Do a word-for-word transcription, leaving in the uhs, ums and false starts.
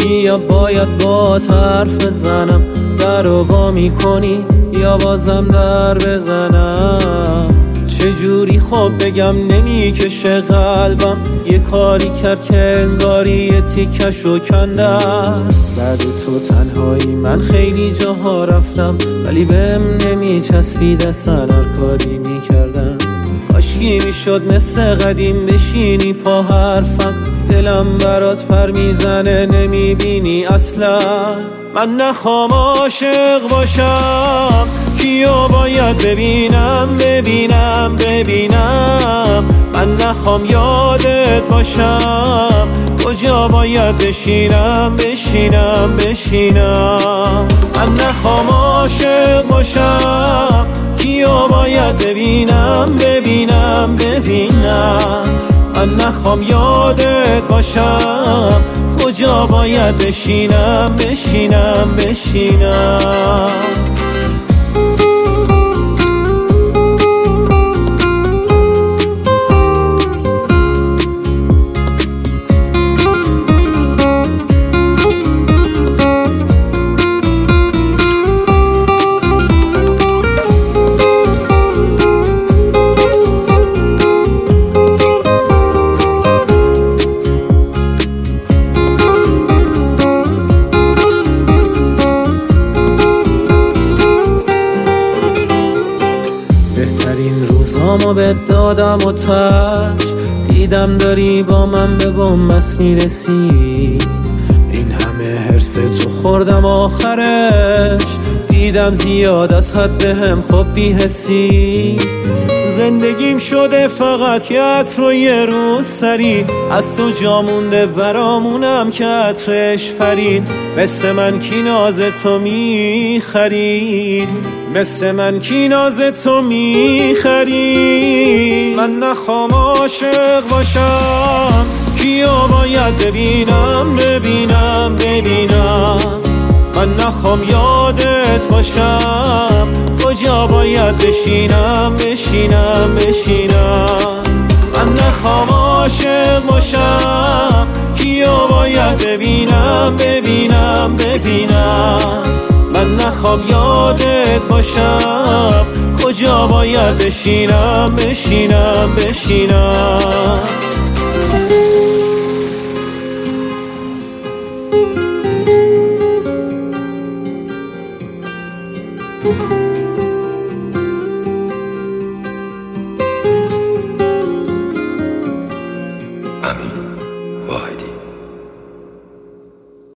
یا باید با حرف بزنم؟ در رو وا میکنی یا بازم در بزنم؟ چجوری خب بگم نمیکشه قلبم؟ یه کاری کرد که انگاری یه تیکشو کندم. بعد تو تنهایی من خیلی جاها رفتم، ولی بهم نمیچسبید اصلا هر کاری میکردم. کاشکی میشد مثل قدیم بشینی پا حرفم، دلم برات پر میزنه نمیبینی اصلا. من نخوام عاشق باشم، کیو باید ببینم ببینم ببینم؟ من نخوام یادت باشم، کجا باید بشینم بشینم بشینم؟ من نخوام عاشق باشم، کیو باید ببینم ببینم ببینم؟ من نخوام یادت باشم، کجا باید بشینم بشینم بشینم؟ روزامو به دادم و تش دیدم داری با من به بنبست میرسی. این همه حرص تو خوردم آخرش، دیدم زیاد از حد بهم خب بی‌حسی. زندگیم شده فقط یه عطر و یه روز سری، از تو جا مونده برامونم که عطرش پرید. مثل من کی ناز تو میخرید؟ مثل من کی ناز تو میخرید؟ من نخوام عاشق باشم، کیو باید ببینم ببینم ببینم؟ من نخوام یادت باشم، کجا باید بشینم بشینم بشینم؟ من نخوام عاشق باشم، کیو باید ببینم ببینم ببینم؟ من نخوام یادت باشم، کجا باید بشینم بشینم بشینم؟ Ami.